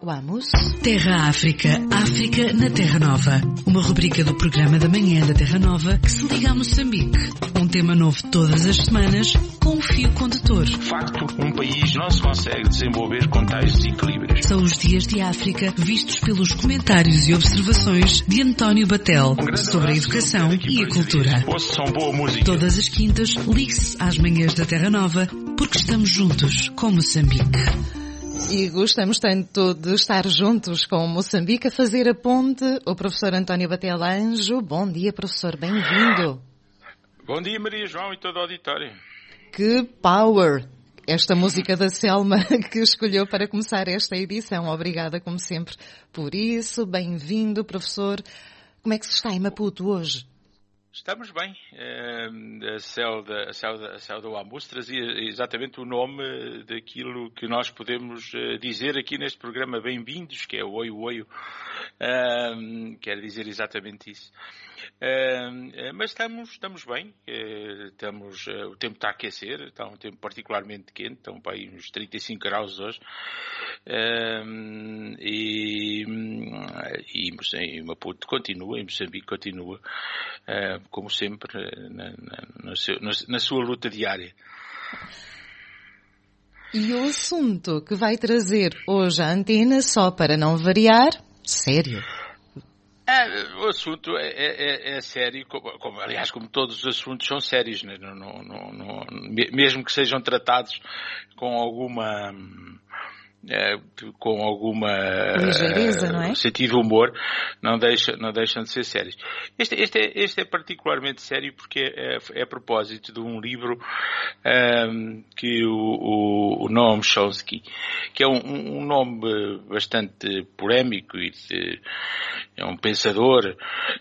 Vamos. Terra África, África na Terra Nova. Uma rubrica do programa da manhã da Terra Nova que se liga a Moçambique. Um tema novo todas as semanas, com um fio condutor. De facto, um país não se consegue desenvolver com tais desequilíbrios. São os Dias de África, vistos pelos comentários e observações de António Batel sobre a educação e a cultura. Ouçam boa música. Todas as quintas, ligue-se às manhãs da Terra Nova, porque estamos juntos com Moçambique. E gostamos tanto de estar juntos com Moçambique a fazer a ponte. O professor António Batel Anjo. Bom dia, professor. Bem-vindo. Bom dia, Maria João e todo o auditório. Que power! Esta música da Selma que escolheu para começar esta edição. Obrigada, como sempre, por isso. Bem-vindo, professor. Como é que se está em Maputo hoje? Estamos bem. A Celda Wamus trazia exatamente o nome daquilo que nós podemos dizer aqui neste programa Bem-vindos, que é o Oio. Quer dizer exatamente isso. Mas estamos bem. O tempo está a aquecer, está um tempo particularmente quente, estão para aí uns 35 graus hoje. E em Maputo continua, em Moçambique continua, como sempre, na sua luta diária. E o assunto que vai trazer hoje à antena, só para não variar, sério. O assunto é sério, aliás, como todos os assuntos são sérios, né? Mesmo que sejam tratados com alguma ligeireza, não é? Sentido de humor, não deixam de ser sérios. Este é particularmente sério porque é a propósito de um livro que o Noam Chomsky, que é um nome bastante polémico e é um pensador,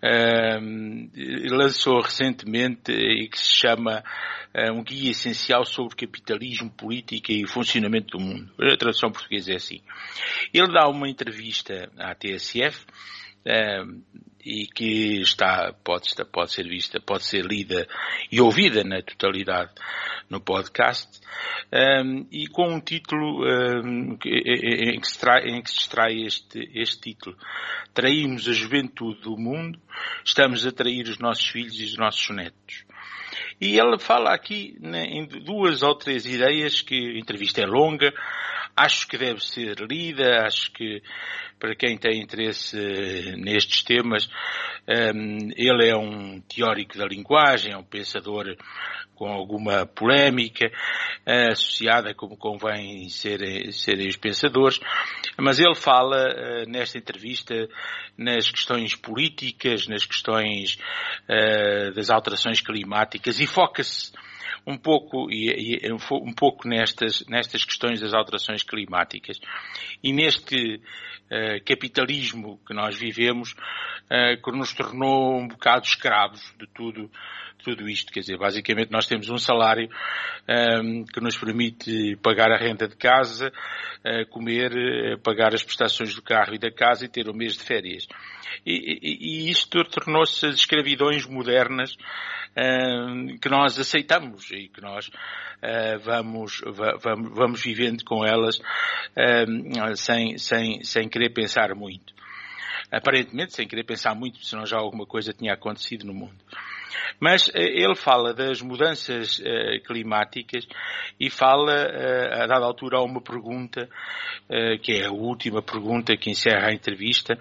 lançou recentemente e que se chama um guia essencial sobre capitalismo, política e funcionamento do mundo. A tradução portuguesa é assim. Ele dá uma entrevista à TSF e que pode ser vista, pode ser lida e ouvida na totalidade no podcast, e com um título em que se extrai este título: Traímos a juventude do mundo, estamos a trair os nossos filhos e os nossos netos. E ele fala aqui em 2 ou 3 ideias, que a entrevista é longa, acho que deve ser lida, acho que para quem tem interesse nestes temas, ele é um teórico da linguagem, é um pensador com alguma polémica, associada como convém serem os pensadores, mas ele fala nesta entrevista nas questões políticas, nas questões das alterações climáticas e foca-se um pouco nestas questões das alterações climáticas e neste capitalismo que nós vivemos, que nos tornou um bocado escravos de tudo isto. Quer dizer, basicamente nós temos um salário que nos permite pagar a renda de casa, comer, pagar as prestações do carro e da casa e ter um mês de férias. E isto tornou-se as escravidões modernas que nós aceitamos e que nós vamos vivendo com elas sem querer pensar muito. Aparentemente sem querer pensar muito, senão já alguma coisa tinha acontecido no mundo. Mas ele fala das mudanças climáticas e fala, a dada altura, a uma pergunta, que é a última pergunta que encerra a entrevista,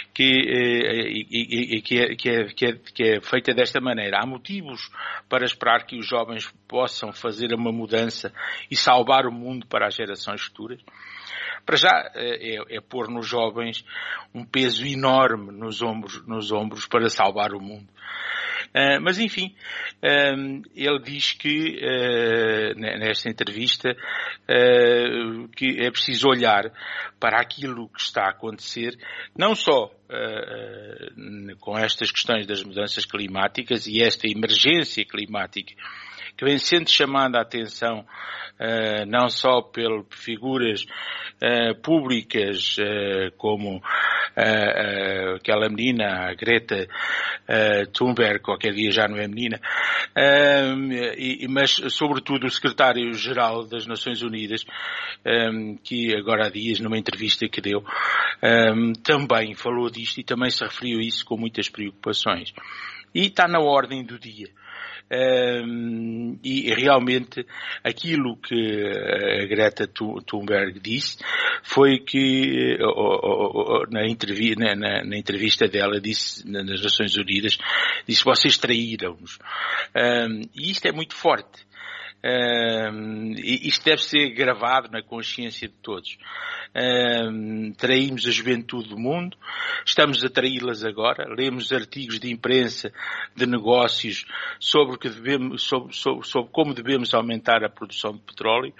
que é feita desta maneira: há motivos para esperar que os jovens possam fazer uma mudança e salvar o mundo para as gerações futuras? Para já é pôr nos jovens um peso enorme nos ombros para salvar o mundo. Mas enfim, ele diz que nesta entrevista que é preciso olhar para aquilo que está a acontecer, não só com estas questões das mudanças climáticas e esta emergência climática que vem sendo chamada a atenção não só por figuras públicas como aquela menina, a Greta Thunberg, qualquer dia já não é menina, mas sobretudo o secretário-geral das Nações Unidas, que agora há dias, numa entrevista que deu, também falou disto e também se referiu a isso com muitas preocupações. E está na ordem do dia. E realmente aquilo que a Greta Thunberg disse foi que na entrevista dela disse nas Nações Unidas, disse: vocês traíram-nos. E isto é muito forte. Isto deve ser gravado na consciência de todos. Traímos a juventude do mundo, estamos a traí-las agora. Lemos artigos de imprensa, de negócios, sobre como devemos aumentar a produção de petróleo,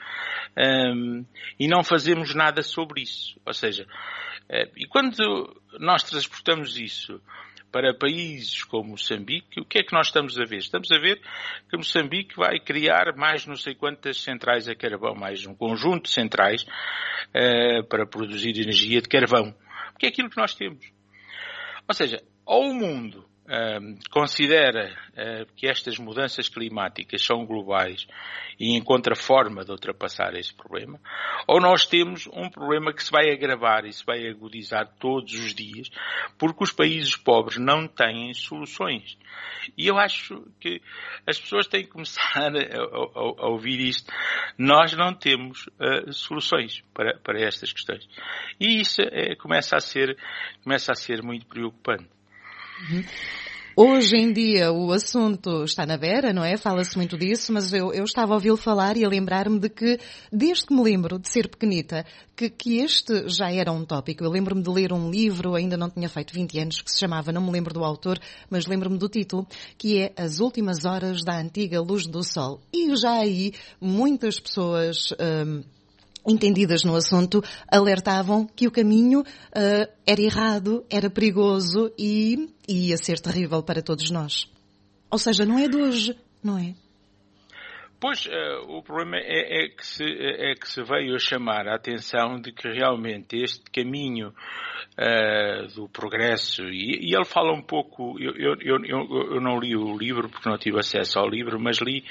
e não fazemos nada sobre isso. Ou seja, e quando nós transportamos isso para países como Moçambique, o que é que nós estamos a ver? Estamos a ver que Moçambique vai criar mais não sei quantas centrais a carvão, mais um conjunto de centrais para produzir energia de carvão. Porque é aquilo que nós temos. Ou seja, ou o mundo considera que estas mudanças climáticas são globais e encontra forma de ultrapassar esse problema, ou nós temos um problema que se vai agravar e se vai agudizar todos os dias, porque os países pobres não têm soluções. E eu acho que as pessoas têm que começar a ouvir isto. Nós não temos soluções para estas questões. E isso começa a ser muito preocupante. Uhum. Hoje em dia o assunto está na beira, não é? Fala-se muito disso, mas eu estava a ouvi-lo falar e a lembrar-me de que, desde que me lembro de ser pequenita, que este já era um tópico. Eu lembro-me de ler um livro, ainda não tinha feito 20 anos, que se chamava, não me lembro do autor, mas lembro-me do título, que é As Últimas Horas da Antiga Luz do Sol. E já aí muitas pessoas entendidas no assunto alertavam que o caminho era errado, era perigoso e ia ser terrível para todos nós. Ou seja, não é de hoje, não é? Pois, o problema é que se veio a chamar a atenção de que realmente este caminho do progresso, e ele fala um pouco, eu não li o livro porque não tive acesso ao livro, mas li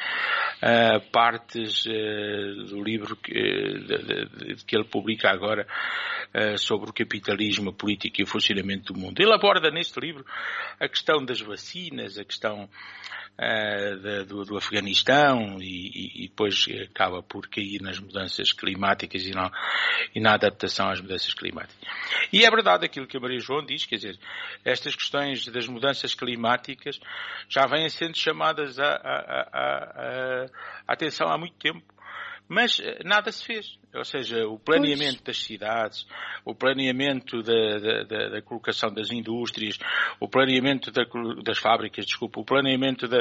partes do livro que ele publica agora sobre o capitalismo, a política e o funcionamento do mundo. Ele aborda neste livro a questão das vacinas, a questão do Afeganistão e depois acaba por cair nas mudanças climáticas e na adaptação às mudanças climáticas. E é verdade aquilo que a Maria João diz, quer dizer, estas questões das mudanças climáticas já vêm sendo chamadas a atenção há muito tempo. Mas nada se fez. Ou seja, o planeamento das cidades, o planeamento da colocação das indústrias, o planeamento das fábricas, o planeamento da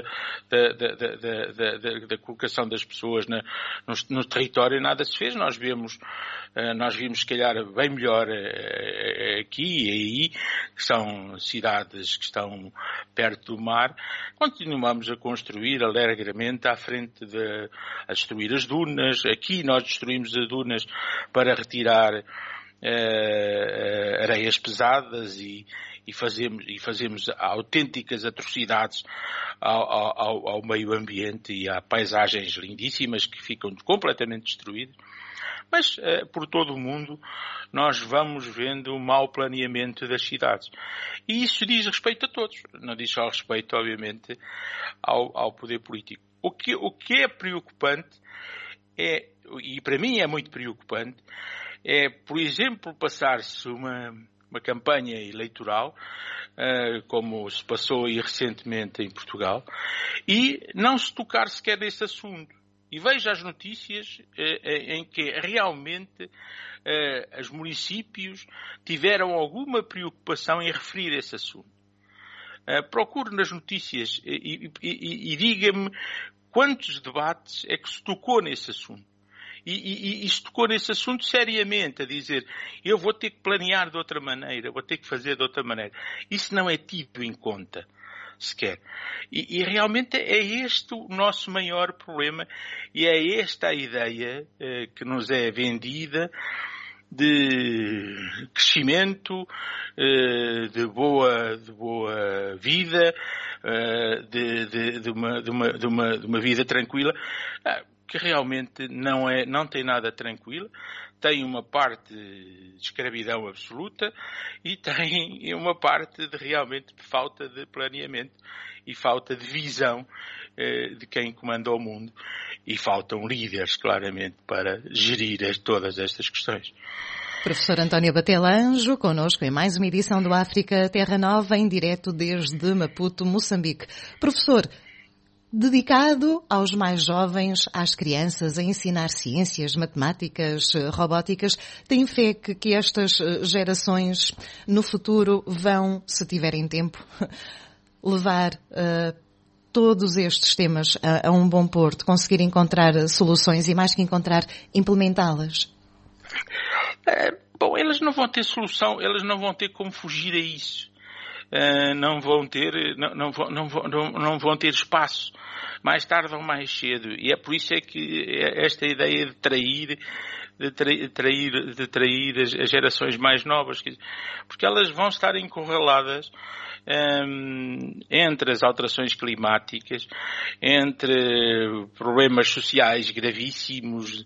colocação das pessoas no território, nada se fez. Nós vimos se calhar bem melhor aqui e aí, que são cidades que estão perto do mar. Continuamos a construir alegremente à frente a destruir as dunas. Aqui nós destruímos as dunas para retirar areias pesadas e fazemos autênticas atrocidades ao meio ambiente e a paisagens lindíssimas que ficam completamente destruídas. Mas por todo o mundo nós vamos vendo o mau planeamento das cidades. E isso diz respeito a todos. Não diz só respeito, obviamente, ao poder político. O que é preocupante e para mim é muito preocupante, por exemplo, passar-se uma campanha eleitoral, como se passou aí recentemente em Portugal, e não se tocar sequer desse assunto. E veja as notícias em que realmente os municípios tiveram alguma preocupação em referir esse assunto. Procure nas notícias e diga-me quantos debates é que se tocou nesse assunto. E se tocou nesse assunto seriamente, a dizer, eu vou ter que planear de outra maneira, vou ter que fazer de outra maneira. Isso não é tido em conta sequer. E realmente é este o nosso maior problema e é esta a ideia que nos é vendida de crescimento, de boa vida, de uma vida tranquila, que realmente não tem nada tranquila. Tem uma parte de escravidão absoluta e tem uma parte de realmente falta de planeamento e falta de visão de quem comanda o mundo. E faltam líderes, claramente, para gerir todas estas questões. Professor António Batelanjo, connosco em mais uma edição do África Terra Nova, em direto desde Maputo, Moçambique. Professor, dedicado aos mais jovens, às crianças, a ensinar ciências, matemáticas, robóticas, tem fé que estas gerações no futuro vão, se tiverem tempo, levar todos estes temas a um bom porto, conseguir encontrar soluções e, mais que encontrar, implementá-las? Bom, eles não vão ter solução, eles não vão ter como fugir a isso. Não vão ter espaço, mais tarde ou mais cedo, e é por isso é que esta ideia de trair as gerações mais novas, porque elas vão estar encurraladas entre as alterações climáticas, entre problemas sociais gravíssimos,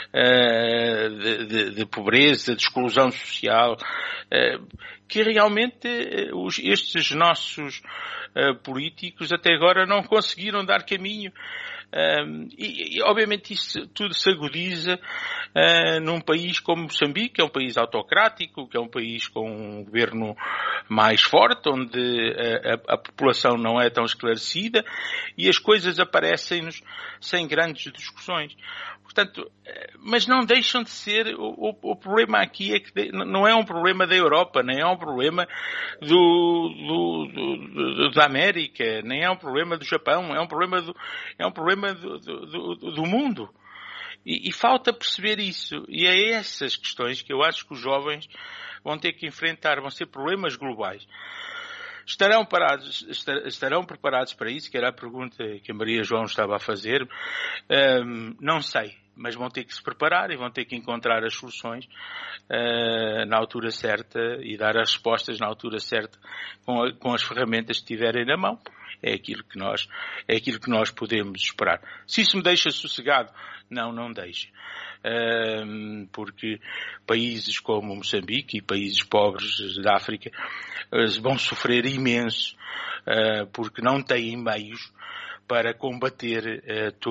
de pobreza, de exclusão social, que realmente estes nossos políticos até agora não conseguiram dar caminho. E obviamente isso tudo se agudiza num país como Moçambique, que é um país autocrático, que é um país com um governo mais forte, onde a população não é tão esclarecida e as coisas aparecem-nos sem grandes discussões. Portanto, mas não deixam de ser, o problema aqui é que não é um problema da Europa, nem é um problema da América, nem é um problema do Japão, é um problema do mundo. E falta perceber isso. E é essas questões que eu acho que os jovens vão ter que enfrentar, vão ser problemas globais. Estarão preparados para isso, que era a pergunta que a Maria João estava a fazer. Não sei, mas vão ter que se preparar e vão ter que encontrar as soluções na altura certa e dar as respostas na altura certa com as ferramentas que tiverem na mão. É aquilo que nós podemos esperar. Se isso me deixa sossegado, não deixa. Porque países como Moçambique e países pobres da África vão sofrer imenso porque não têm meios para combater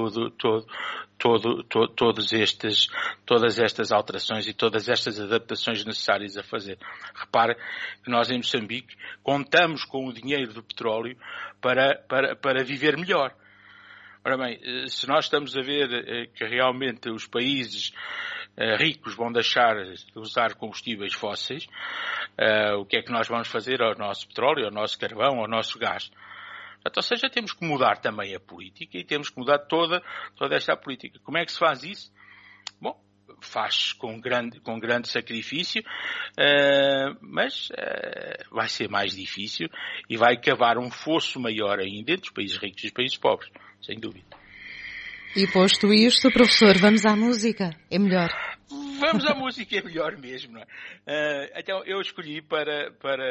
todas estas alterações e todas estas adaptações necessárias a fazer. Repare que nós em Moçambique contamos com o dinheiro do petróleo para viver melhor. Ora bem, se nós estamos a ver que realmente os países ricos vão deixar de usar combustíveis fósseis, o que é que nós vamos fazer ao nosso petróleo, ao nosso carvão, ao nosso gás? Ou seja, temos que mudar também a política e temos que mudar toda esta política. Como é que se faz isso? Bom, faz com grande sacrifício, mas vai ser mais difícil e vai cavar um fosso maior ainda entre os países ricos e os países pobres, sem dúvida. E posto isto, professor, vamos à música. É melhor. Vamos à música, é melhor mesmo, não é? Então, eu escolhi para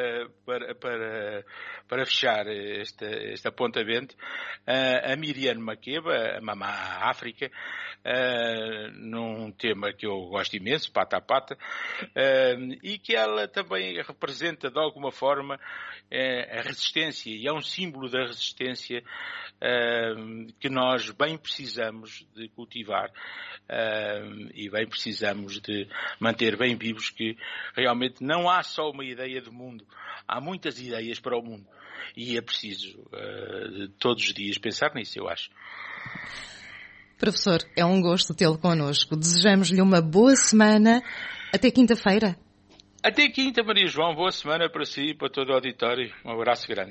fechar este apontamento a Miriam Makeba, a Mamá África, num tema que eu gosto imenso, Pata a Pata, e que ela também representa de alguma forma a resistência, e é um símbolo da resistência que nós bem precisamos de cultivar e bem precisamos de manter bem vivos, que realmente não há só uma ideia de mundo, há muitas ideias para o mundo e é preciso todos os dias pensar nisso, eu acho. Professor, é um gosto tê-lo connosco. Desejamos-lhe uma boa semana. Até quinta-feira. Até quinta, Maria João. Boa semana para si e para todo o auditório. Um abraço grande.